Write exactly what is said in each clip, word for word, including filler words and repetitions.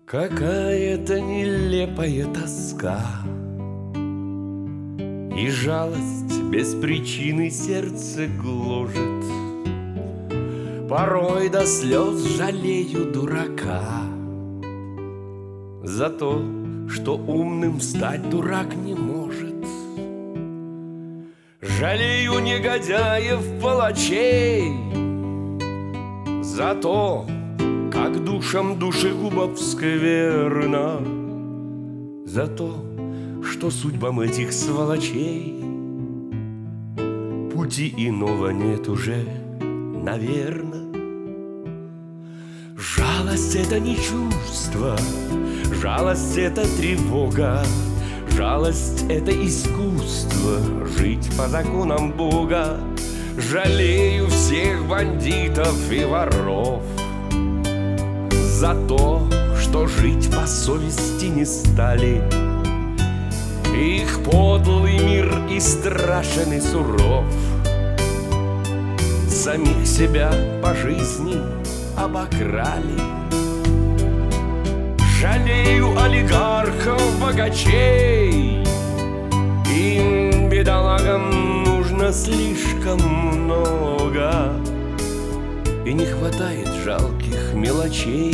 Какая-то нелепая тоска и жалость без причины сердце гложет. Порой до слез жалею дурака за то, что умным стать дурак не может. Жалею негодяев, палачей за то, как душам душегубов скверно, за то, что судьбам этих сволочей пути иного нет уже, наверно. Жалость — это не чувство, жалость — это тревога, жалость — это искусство жить по законам Бога. Жалею всех бандитов и воров за то, что жить по совести не стали. Их подлый мир и страшен, и суров. Самих себя по жизни обокрали. Жалею олигархов, богачей. Им, бедолагам, нужно слишком много, и не хватает жалких мелочей,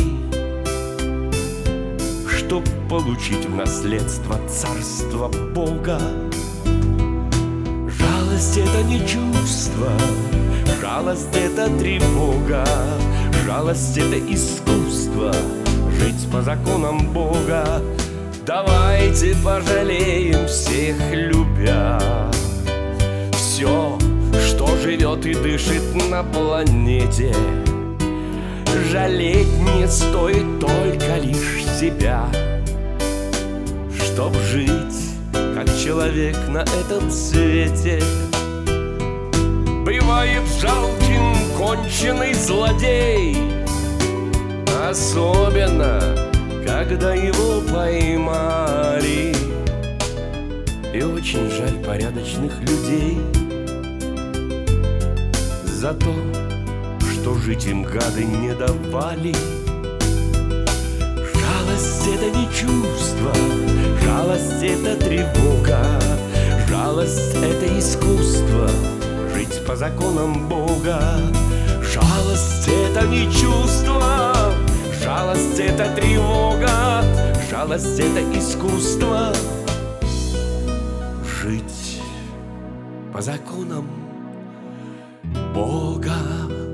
чтоб получить в наследство царство Бога. Жалость — это не чувство, жалость — это тревога, жалость — это искусство жить по законам Бога. Давайте пожалеем всех, любя все, что живет и дышит на планете. Жалеть не стоит только лишь себя, чтоб жить как человек на этом свете. Бывает жалким конченый злодей, особенно когда его поймали. И очень жаль порядочных людей за то, что жить им гады не давали. Жалость — это не чувство, жалость — это тревога, жалость — это искусство жить по законам Бога. Жалость — это не чувство, жалость — это тревога, жалость — это искусство жить по законам Бога.